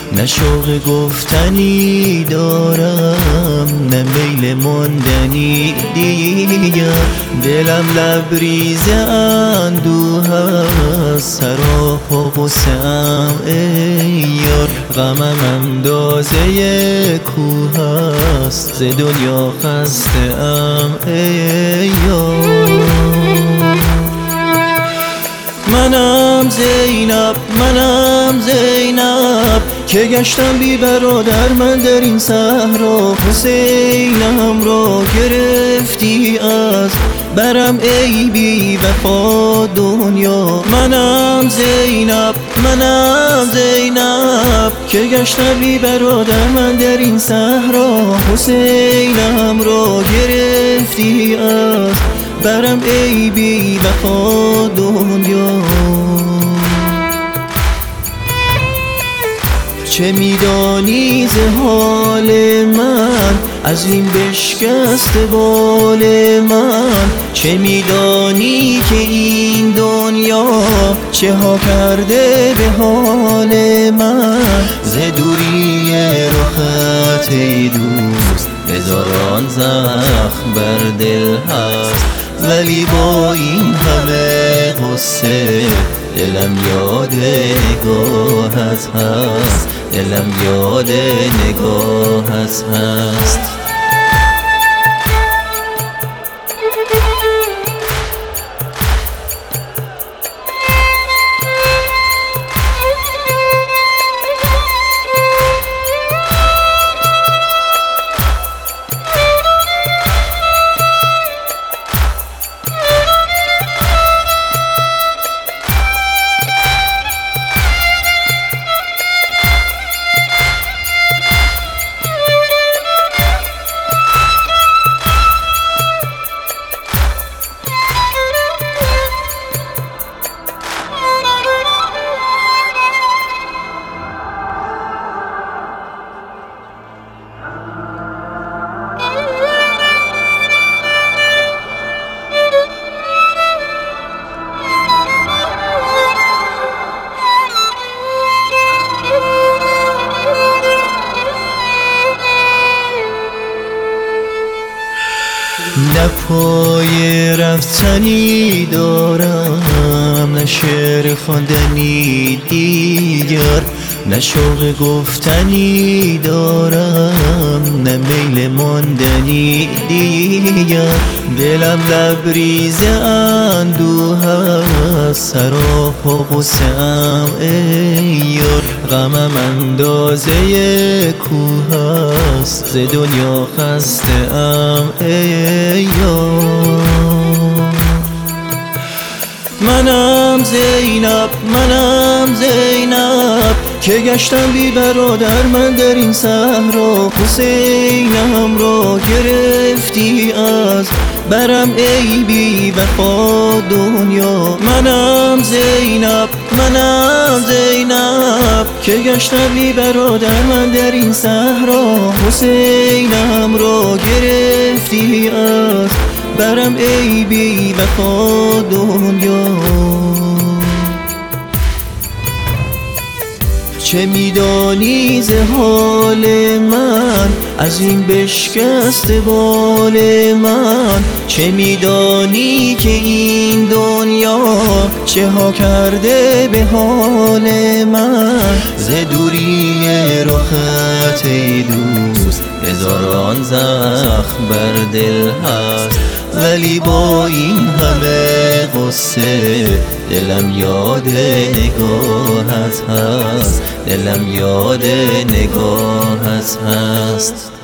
نه شوق گفتنی دارم نه میل ماندنی دیگر. دلم لبریز اندوه است، سراپ و غصه‌ام ای یار. غمم اندازه کوه است، ز دنیا خسته ام ای یار. منم زینب که گشتم بی برادر من در این صحرا. حسینم را گرفتی از برم ای بی وفا دنیا. منم زینب که گشتم بی برادر من در این صحرا. حسینم را گرفتی از برم ای بی وفا دنیا. چه میدانی ز حال من، از این بشکست بال من؟ چه میدانی که این دنیا چه ها کرده به حال من؟ ز دوری رخت ای دوست هزاران زخم بر دل هست، ولی با این همه غصه دلم یاد نگاهت هست، دلم یاد نگاهت هست. نه پای رفتنی دارم نه شعر خواندنی دیگر، نه شوق گفتنی دارم نه میل ماندنی دیگر. دلم لبریز اندوه است، سراپ و غصه‌ام ای یار. غمم اندازه کوه است، ز دنیا خسته ام ای یار. منم زینب که گشتم بی برادر من در این صحرا. حسینم را گرفتی از برم ای بی وفا دنیا. منم زینب که گشتم بی برادر من در این صحرا. حسینم را گرفتی از برم ای بی وفا دنیا. چه میدانی ز حال من، از این بشکست بال من؟ چه میدانی که این دنیا چه ها کرده به حال من؟ ز دوری رخت ای دوست هزاران زخم بر دل هست، ولی با این همه غصه دلم یاد نگاهت هست، دلم یاد نگاهت هست.